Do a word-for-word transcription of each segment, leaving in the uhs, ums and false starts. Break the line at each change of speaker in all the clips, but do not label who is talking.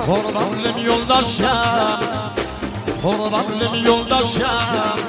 Kurbanlım yoldaşım, kurbanlım yoldaşım,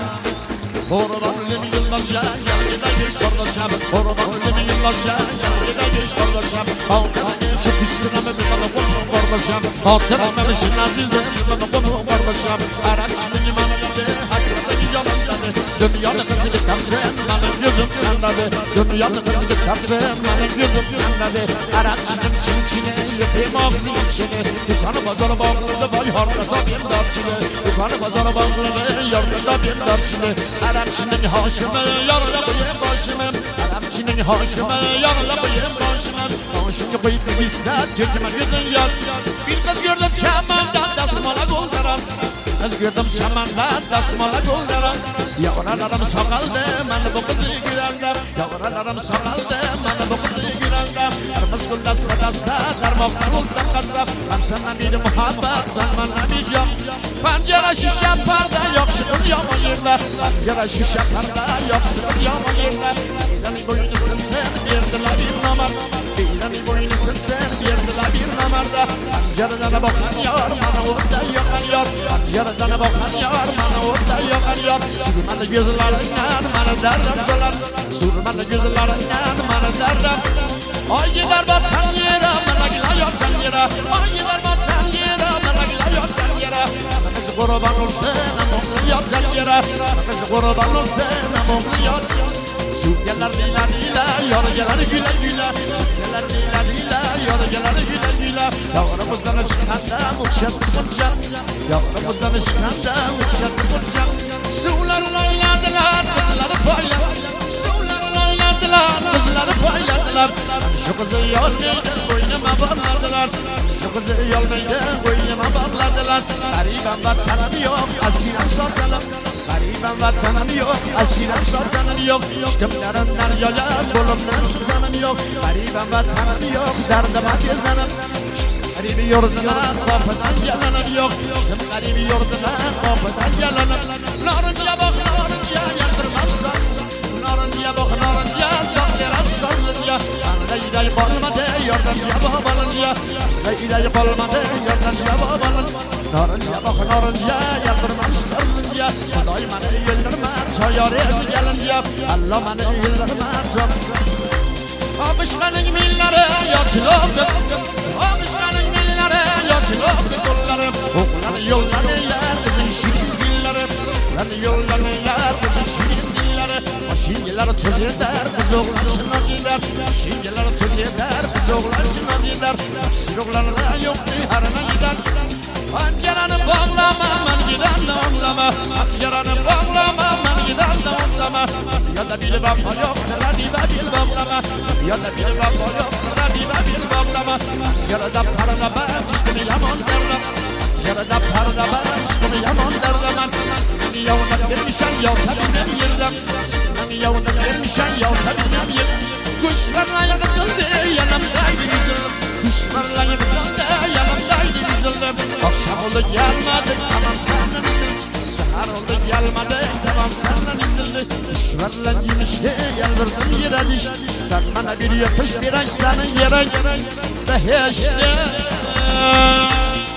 kurbanlım yoldaşım, yanına geç kardeşim. Kurbanlım yoldaşım, yanına geç kardeşim. Halkının şu pisliğine bir bana bunu kardeşim. Hatırlamanın için azizde bir bana bunu kardeşim. Araçının imanında, hakikaten yalandadı. Dünyanın kızını kapsın, benim gözüm sendadı. Dünyanın kızını kapsın, benim gözüm sendadı. Araçının çinçini, yapayım ağzını içini. Dükkanı pazarı bağlıdı, vay harkada bir darçını. Dükkanı pazarı bağlıdı, yargıda bir darçını. Araçının haşımı, yarla bıyım başımı. Araçının haşımı, yarla bıyım başımı. Haşımı koyup kız ister, çekime gözün yar. Bir kız gördüm çamanda, dasmala goldaran. Kız gördüm çamanda, dasmala goldaran. Yavralarım sakaldı, ben bu kızı gülendim. Yavralarım sakaldı, ben bu kızı gülendim. Kırmızı gülda sadasa, darmaklar ultan kasap. Ben sana bir muhabbet, sen bana bir cam. Pencere şişe parda, yok şıkır yaman yerler. Pencere şişe parda, yok şıkır yaman yerler. Eylemi boynusun sen, verdiler bir namar. Eylemi boynusun sen, verdiler bir namarda. Pencereden bakan yar, bana orada yakan yar. Pencereden bakan yar, bana orada yakan yar. Sürmeli gözlerinden, bana derdim solar. Sürmeli gözlerinden, bana derdim. Ay gider batan yere, bana gila yatan yere. Ay gider batan yere, bana gila yatan yere. Kız kurban olsun, amoklu yatan yere. Kız kurban olsun, amoklu yatan yere. Sürgeler lila lila, yorgeler güle güle. Sürgeler lila lila, yorgeler güle güle. Yavrumuzdan çıkanda mukşat bulacak. Yavrumuzdan çıkanda mukşat bulacak. Sularını oynadılar, kızları payladılar. Sularını oynadılar, kızları payladılar. Şu kızı yolmaydı, boynuma bağladılar. Şu kızı yolmaydı, boynuma bağladılar. Gariban vatanım yok, asirem sultanım. Gariban vatanım yok, asirem sultanım yok. Şıkımlarından yola, bolumdan sultanım yok. Gariban vatanım yok, derdime gezenim. Garibi yurduna, kapıdan yalanım yok. Şıkım garibi yurduna, kapıdan yalanım. Narınca bak, narınca yandırmazsan. Narınca bak, narınca saklayıp sarılınca. Leyla yıkılmadı, yardan cevap alınca. Leyla yıkılmadı, yardan cevap alınca. Narınca bak, narınca yandırmam sarılınca. Kuday beni yıldırma, çayarıya gelince. Allah beni yıldırma, çayarıya. Abışkanın milleri yaşlıktır. Abışkanın milleri yaşlıktır kollarım. Oğlanı yollanırlar kızın şirin dilleri. Oğlanı yollanırlar kızın şirin dilleri. Şimdiler tuz eder kız oğlan şuna gider. Şimdiler tuz eder kız oğlan şuna gider. Aksir oğlanına yoktu harına gider. Panceranı bağlama ben giden de anlama. Panceranı bağlama ben giden de anlama. Ya da bir vapa yok radibe bir bağlama. Ya da bir vapa yok radibe bir bağlama. Yarada parana ben işkini yaman derlem. Yarada parana ben işkini yaman derlem. Beni yavuna vermişen yav tabi ben yerdim. Beni yavuna vermişen yav tabi ben yerdim. Kuşlarla yakısıldı yanımdaydı üzüldüm. Kuşlarla yakısıldı yanımdaydı üzüldüm. Akşam oldu gelmedi tamam senden üzüldüm. Sahar oldu gelmedi tamam senden üzüldüm. Kuşlarla yemişti geldirdim yere diş. Sen bana bir yapış bir ay senin yere. Beheşte